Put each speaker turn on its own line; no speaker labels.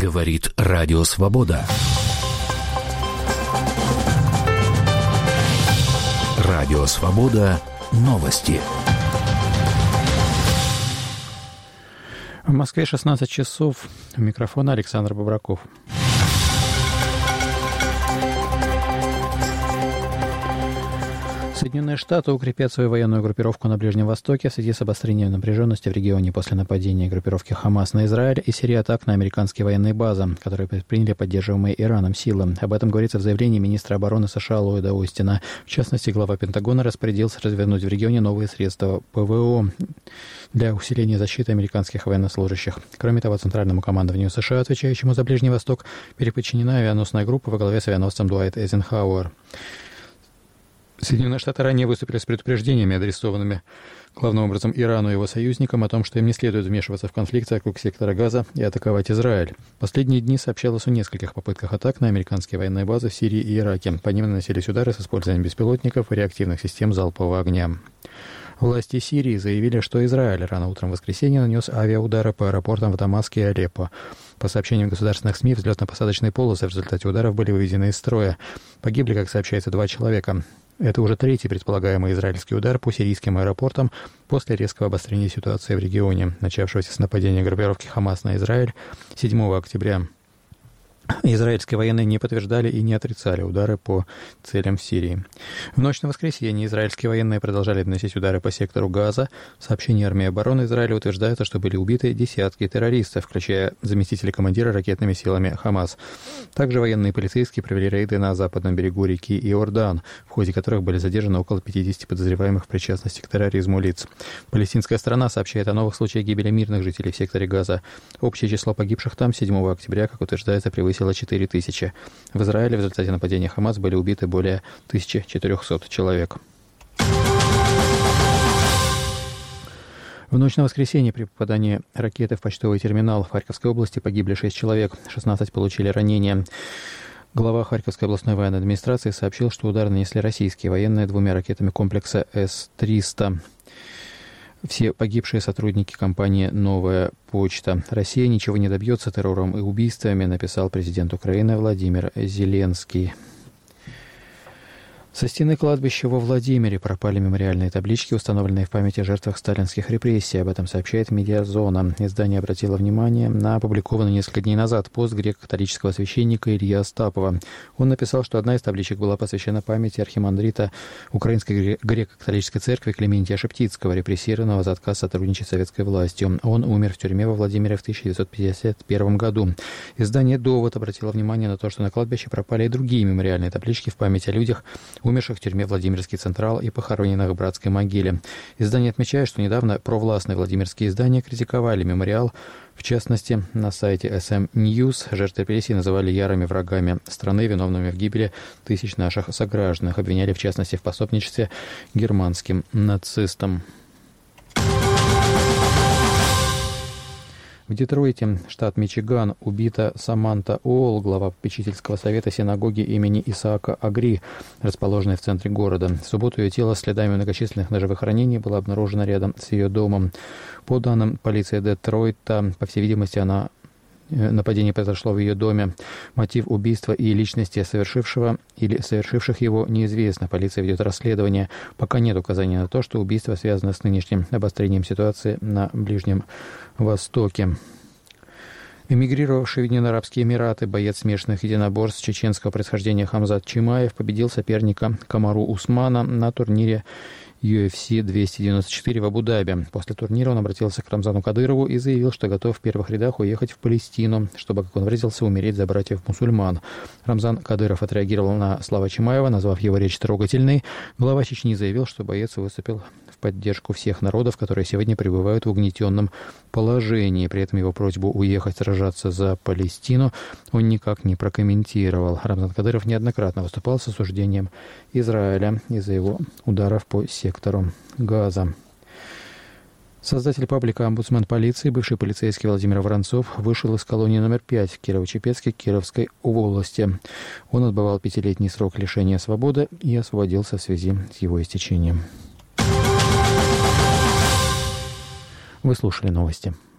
Говорит Радио Свобода. Радио Свобода. Новости.
В Москве 16 часов. У микрофона Александр Бобраков. Соединенные Штаты укрепят свою военную группировку на Ближнем Востоке в связи с обострением напряженности в регионе после нападения группировки Хамас на Израиль и серии атак на американские военные базы, которые предприняли поддерживаемые Ираном силы. Об этом говорится в заявлении министра обороны США Ллойда Остина. В частности, глава Пентагона распорядился развернуть в регионе новые средства ПВО для усиления защиты американских военнослужащих. Кроме того, Центральному командованию США, отвечающему за Ближний Восток, переподчинена авианосная группа во главе с авианосцем Дуайт Эйзенхауэр. Соединенные Штаты ранее выступили с предупреждениями, адресованными главным образом Ирану и его союзникам, о том, что им не следует вмешиваться в конфликт вокруг сектора Газа и атаковать Израиль. В последние дни сообщалось о нескольких попытках атак на американские военные базы в Сирии и Ираке. По ним наносились удары с использованием беспилотников и реактивных систем залпового огня. Власти Сирии заявили, что Израиль рано утром в воскресенье нанес авиаудары по аэропортам в Дамаске и Алеппо. По сообщениям государственных СМИ, взлетно-посадочные полосы в результате ударов были выведены из строя. Погибли, как сообщается, 2 человека. Это уже третий предполагаемый израильский удар по сирийским аэропортам после резкого обострения ситуации в регионе, начавшегося с нападения группировки Хамас на Израиль 7 октября. Израильские военные не подтверждали и не отрицали удары по целям в Сирии. В ночь на воскресенье израильские военные продолжали наносить удары по сектору Газа. В сообщении армии обороны Израиля утверждается, что были убиты десятки террористов, включая заместителя командира ракетными силами Хамас. Также военные и полицейские провели рейды на западном берегу реки Иордан, в ходе которых были задержаны около 50 подозреваемых в причастности к терроризму лиц. Палестинская сторона сообщает о новых случаях гибели мирных жителей в секторе Газа. Общее число погибших там 7 октября, как утверждается, превысило 4000. В Израиле в результате нападения Хамас были убиты более 1400 человек. В ночь на воскресенье при попадании ракеты в почтовый терминал в Харьковской области погибли 6 человек, 16 получили ранения. Глава Харьковской областной военной администрации сообщил, что удар нанесли российские военные 2 ракетами комплекса С-300. Все погибшие сотрудники компании «Новая почта». Россия ничего не добьется террором и убийствами, написал президент Украины Владимир Зеленский. Со стены кладбища во Владимире пропали мемориальные таблички, установленные в память о жертвах сталинских репрессий. Об этом сообщает «Медиазона». Издание обратило внимание на опубликованный несколько дней назад пост греко-католического священника Ильи Остапова. Он написал, что одна из табличек была посвящена памяти архимандрита Украинской греко-католической церкви Клементия Шептицкого, репрессированного за отказ сотрудничать с советской властью. Он умер в тюрьме во Владимире в 1951 году. Издание «Довод» обратило внимание на то, что на кладбище пропали и другие мемориальные таблички в память о людях, умерших в тюрьме Владимирский Централ и похороненных в братской могиле. Издание отмечает, что недавно провластные владимирские издания критиковали мемориал. В частности, на сайте SM News жертв репрессий называли ярыми врагами страны, виновными в гибели тысяч наших сограждан. Обвиняли, в частности, в пособничестве германским нацистам. В Детройте, штат Мичиган, убита Саманта Уолл, глава попечительского совета синагоги имени Исаака Агри, расположенной в центре города. В субботу ее тело с следами многочисленных ножевых ранений было обнаружено рядом с ее домом. По данным полиции Детройта, по всей видимости, нападение произошло в ее доме. Мотив убийства и личности совершившего или совершивших его неизвестно. Полиция ведет расследование. Пока нет указаний на то, что убийство связано с нынешним обострением ситуации на Ближнем Востоке. Эмигрировавший в Объединенные Арабские Эмираты боец смешанных единоборств чеченского происхождения Хамзат Чимаев победил соперника Камару Усмана на турнире UFC 294 в Абу-Даби. После турнира он обратился к Рамзану Кадырову и заявил, что готов в первых рядах уехать в Палестину, чтобы, как он выразился, умереть за братьев-мусульман. Рамзан Кадыров отреагировал на слова Чимаева, назвав его речь трогательной. Глава Чечни заявил, что боец выступил в поддержку всех народов, которые сегодня пребывают в угнетенном положении. При этом его просьбу уехать сражаться за Палестину он никак не прокомментировал. Рамзан Кадыров неоднократно выступал с осуждением Израиля из-за его ударов по сектору Газа. Создатель паблика «Омбудсмен полиции», бывший полицейский Владимир Воронцов, вышел из колонии номер 5 в Кирово-Чепецке Кировской волости. Он отбывал 5-летний срок лишения свободы и освободился в связи с его истечением. Вы слушали новости.